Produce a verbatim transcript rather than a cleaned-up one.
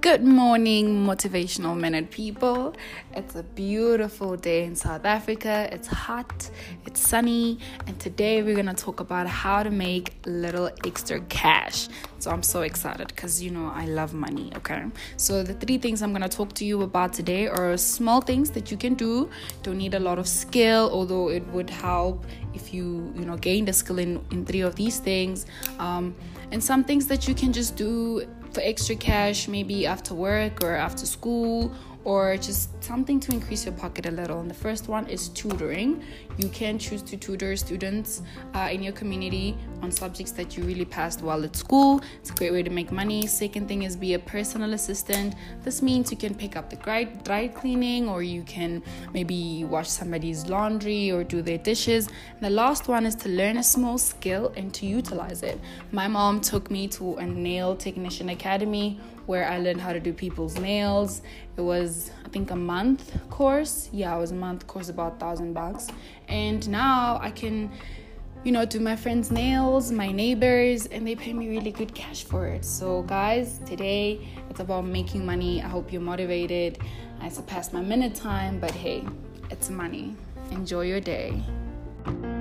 Good morning, Motivational Minute people. It's a beautiful day in South Africa. It's hot, it's sunny, and today we're going to talk about how to make a little extra cash. So I'm so excited because, you know, I love money, okay? So the three things I'm going to talk to you about today are small things that you can do. Don't need a lot of skill, although it would help if you, you know, gain the skill in, in three of these things. Um, and some things that you can just do for extra cash, maybe after work or after school, or just something to increase your pocket a little. And the first one is tutoring. You can choose to tutor students uh, in your community on subjects that you really passed well at school. It's a great way to make money. Second thing is be a personal assistant. This means you can pick up the dry, dry cleaning, or you can maybe wash somebody's laundry or do their dishes. And the last one is to learn a small skill and to utilize it. My mom took me to a nail technician academy where I learned how to do people's nails. It was, I think, a month course. Yeah, it was a month course, about a thousand bucks. And now I can, you know, do my friends' nails, my neighbors, and they pay me really good cash for it. So guys, today it's about making money. I hope you're motivated. I surpassed my minute time, but hey, it's money. Enjoy your day.